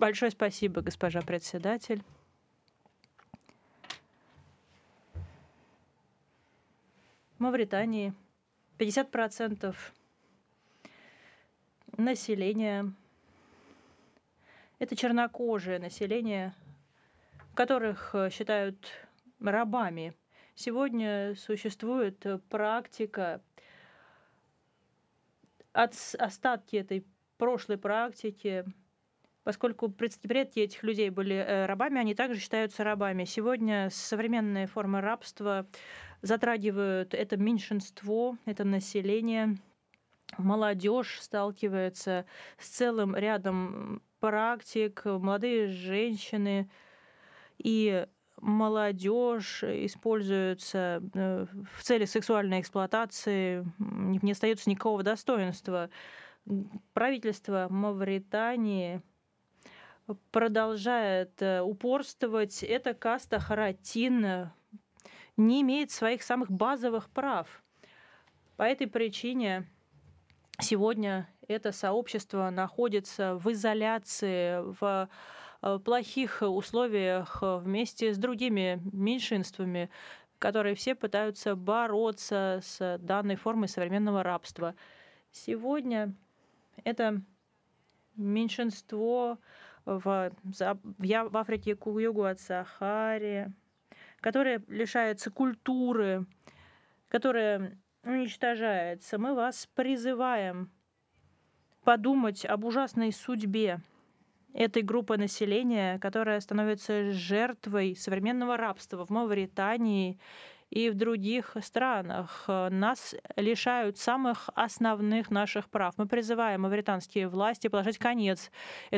Большое спасибо, госпожа председатель. В Мавритании 50% населения — это чернокожее население, которых считают рабами. Сегодня существует практика, остатки этой прошлой практики, поскольку предки этих людей были рабами, они также считаются рабами. Сегодня современные формы рабства затрагивают это меньшинство, это население. Молодежь сталкивается с целым рядом практик, молодые женщины и молодежь используются в целях сексуальной эксплуатации, не остается никакого достоинства. Правительство Мавритании продолжает упорствовать. Эта каста харатин не имеет своих самых базовых прав. По этой причине сегодня это сообщество находится в изоляции, в плохих условиях вместе с другими меньшинствами, которые все пытаются бороться с данной формой современного рабства. Сегодня это меньшинство в Африке к югу от Сахары, которое лишается культуры, которое уничтожается. Мы вас призываем подумать об ужасной судьбе этой группы населения, которая становится жертвой современного рабства в Мавритании и в других странах. Нас лишают самых основных наших прав. Мы призываем мавританские власти положить конец